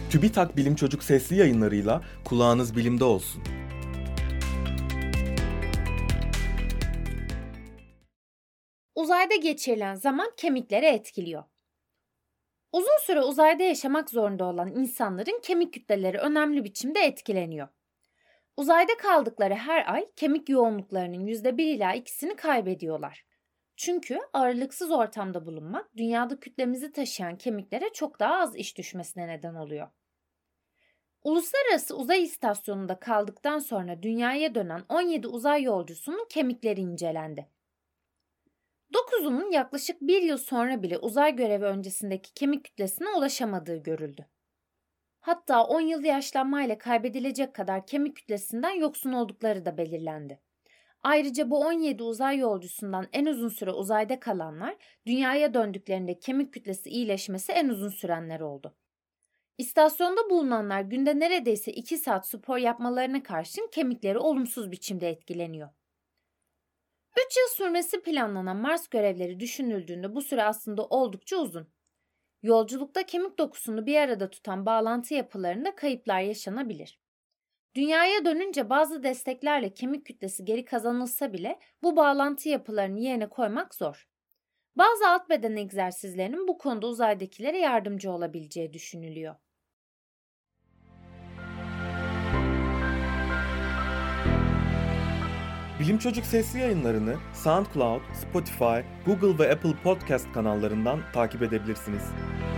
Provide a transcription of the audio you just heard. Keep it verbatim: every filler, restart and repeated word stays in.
TÜBİTAK Bilim Çocuk sesli yayınlarıyla kulağınız bilimde olsun. Uzayda geçirilen zaman kemikleri etkiliyor. Uzun süre uzayda yaşamak zorunda olan insanların kemik kütleleri önemli biçimde etkileniyor. Uzayda kaldıkları her ay kemik yoğunluklarının yüzde bir ila ikisini kaybediyorlar. Çünkü ağırlıksız ortamda bulunmak dünyada kütlemizi taşıyan kemiklere çok daha az iş düşmesine neden oluyor. Uluslararası Uzay İstasyonu'nda kaldıktan sonra dünyaya dönen on yedi uzay yolcusunun kemikleri incelendi. dokuzunun yaklaşık bir yıl sonra bile uzay görevi öncesindeki kemik kütlesine ulaşamadığı görüldü. Hatta on yıl yaşlanmayla kaybedilecek kadar kemik kütlesinden yoksun oldukları da belirlendi. Ayrıca bu on yedi uzay yolcusundan en uzun süre uzayda kalanlar, dünyaya döndüklerinde kemik kütlesi iyileşmesi en uzun sürenler oldu. İstasyonda bulunanlar günde neredeyse iki saat spor yapmalarına karşın kemikleri olumsuz biçimde etkileniyor. üç yıl sürmesi planlanan Mars görevleri düşünüldüğünde bu süre aslında oldukça uzun. Yolculukta kemik dokusunu bir arada tutan bağlantı yapılarında kayıplar yaşanabilir. Dünyaya dönünce bazı desteklerle kemik kütlesi geri kazanılsa bile bu bağlantı yapılarını yerine koymak zor. Bazı alt beden egzersizlerinin bu konuda uzaydakilere yardımcı olabileceği düşünülüyor. Bilim Çocuk sesli yayınlarını SoundCloud, Spotify, Google ve Apple Podcast kanallarından takip edebilirsiniz.